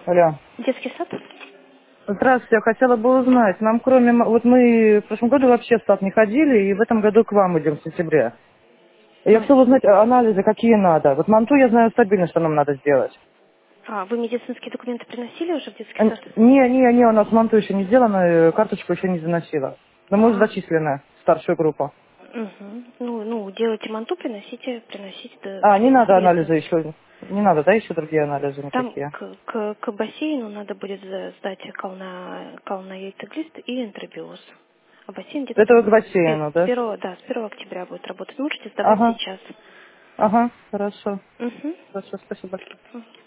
Алло. Детский сад? Здравствуйте, я хотела бы узнать, нам кроме... Вот мы в прошлом году вообще в сад не ходили, и в этом году к вам идем в сентябре. Я Мгм. хотела узнать анализы, какие надо. Вот манту я знаю стабильно, что нам надо сделать. А, вы медицинские документы приносили уже в детский А, сад? Не, у нас манту еще не сделано, карточку еще не заносила. Но мы уже А, зачислены в старшую группу. угу. Ну, делайте манту, приносите А, не надо будет. анализы еще. Не надо, да, еще другие анализы Там никакие? к бассейну надо будет сдать кална яйцеглист и энтеробиоз. А бассейн где-то Это там к бассейну, с да? 1, да, с 1 октября будет работать. Можете сдавать Ага, сейчас. ага, хорошо. Угу. Хорошо, спасибо большое.